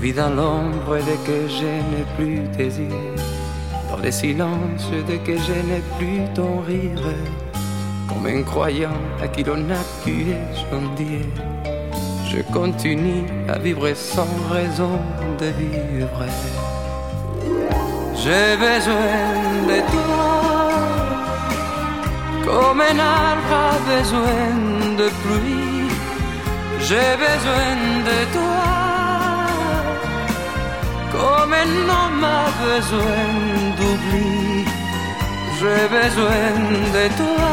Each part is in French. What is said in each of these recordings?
vis dans l'ombre dès que je n'ai plus désir, dans les silences dès que je n'ai plus ton rire, comme un croyant à qui l'on a tué son Dieu. Je continue à vivre sans raison de vivre. J'ai besoin de toi, comme un arbre a besoin de pluie. J'ai besoin de toi, comme un homme a besoin d'oubli. J'ai besoin de toi,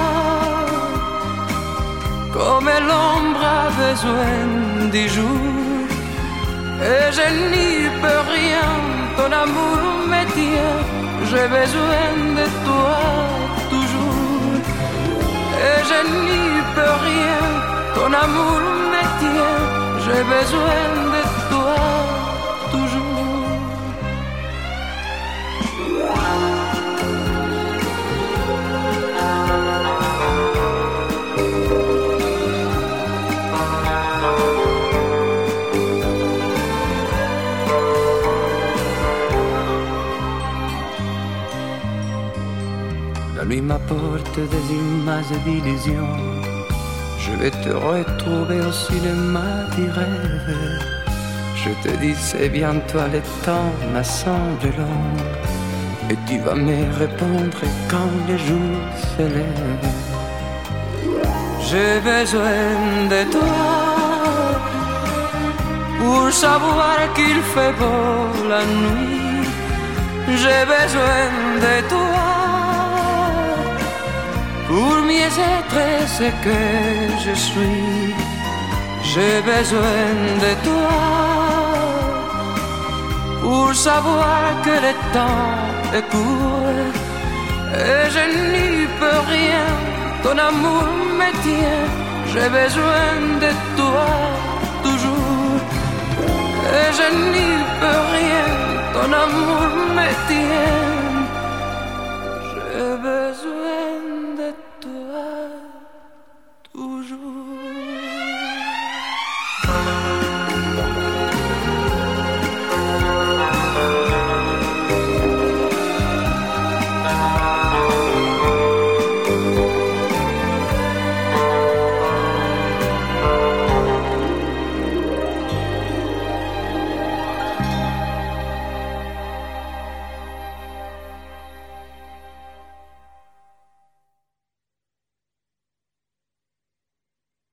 comme l'ombre a besoin du jour. Et je n'y peux rien, ton amour me tient. J'ai besoin de toi toujours. Et je n'y peux rien, ton amour me tient. J'ai besoin de toi toujours. La nuit m'apporte des images d'illusions. Je vais te retrouver au cinéma des rêves. Je te dis c'est bien toi, le temps me semble long. Et tu vas me répondre quand le jour se lève. J'ai besoin de toi pour savoir qu'il fait beau la nuit. J'ai besoin de toi pour mieux être ce que je suis. J'ai besoin de toi pour savoir que le temps est court. Et je n'y peux rien, ton amour me tient. J'ai besoin de toi toujours. Et je n'y peux rien, ton amour me tient. J'ai besoin de toi toujours.